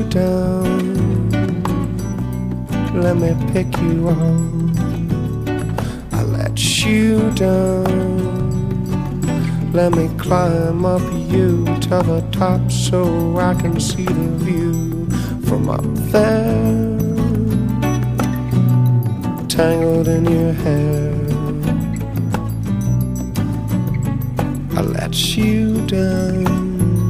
down, let me pick you up. I let you down, let me climb up you to the top so I can see the view from up there. Tangled in your hair, I let you down.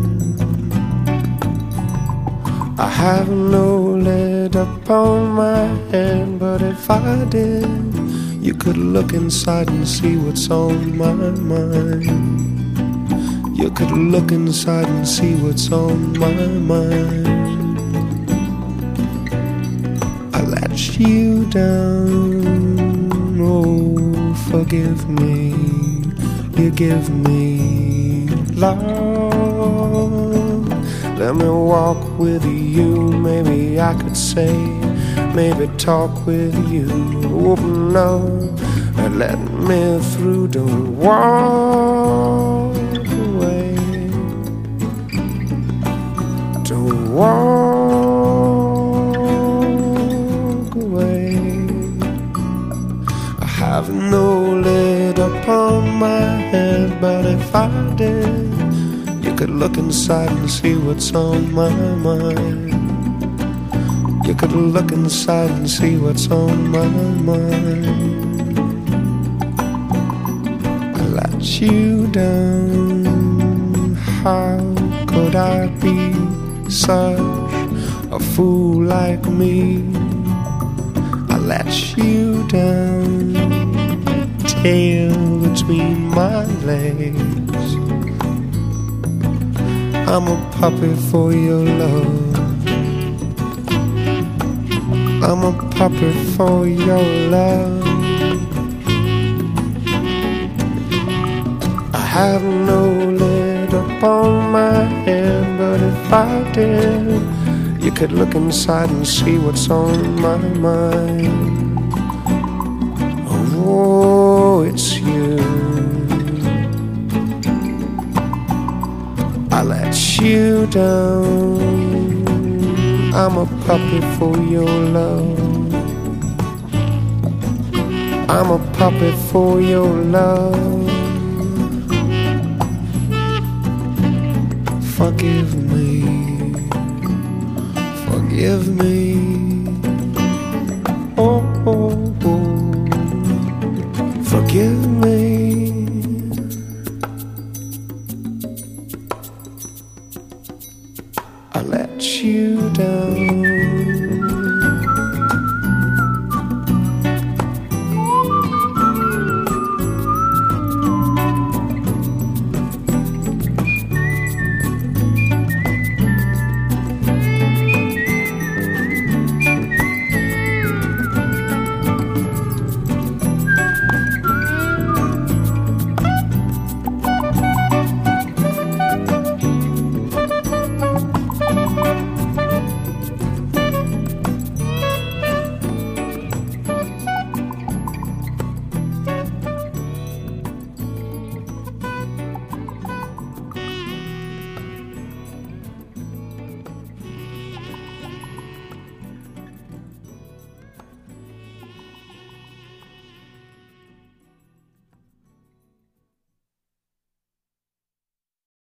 I have no lid upon my hand, but if I did, you could look inside and see what's on my mind. You could look inside and see what's on my mind. I let you down, oh forgive me. You give me love. Let me walk with you, maybe I could say, maybe talk with you. Open up and let me through, don't walk away. Don't walk away. I have no lid upon my head, but if I did, you could look inside and see what's on my mind. You could look inside and see what's on my mind. I let you down. How could I be such a fool like me? I let you down, tail between my legs. I'm a puppet for your love. I'm a puppet for your love. I have no lid upon my head, but if I did, you could look inside and see what's on my mind. Oh, it's you. I let you down. I'm a puppet for your love. I'm a puppet for your love. Forgive me. Forgive me.